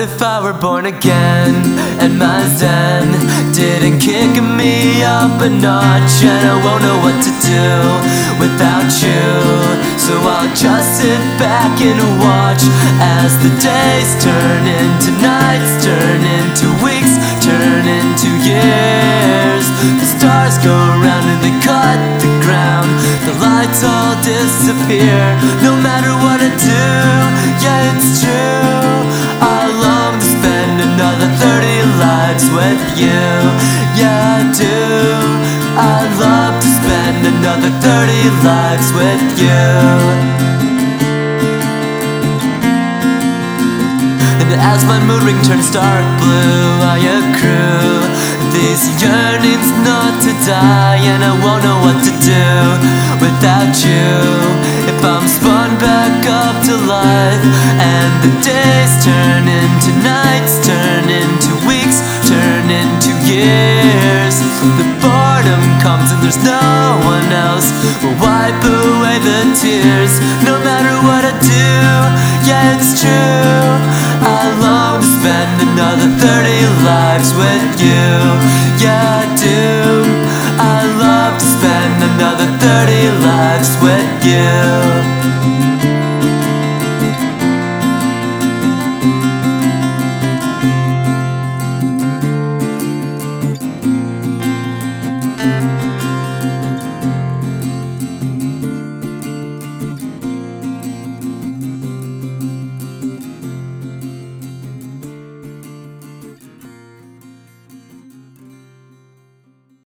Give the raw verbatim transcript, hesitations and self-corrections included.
if I were born again and my zen didn't kick me up a notch, and I won't know what to do without you. So I'll just sit back and watch as the days turn into nights, turn into weeks, turn into years. The stars go round and they cut the ground, the lights all disappear. No matter what I do, yeah, it's true, I long to spend another thirty lives with you. Yeah, I do, I'd love to spend another thirty lives with you. And as my mood ring turns dark blue, I accrue these yearnings not to die, and I won't know what to do without you. If I'm spun back up to life and the days turn into nights, turn into weeks, turn into years, the boredom comes and there's no one else will wipe away the tears. No matter what I do, yeah, it's true, I long to spend another thirty lives with you. Yeah, I do.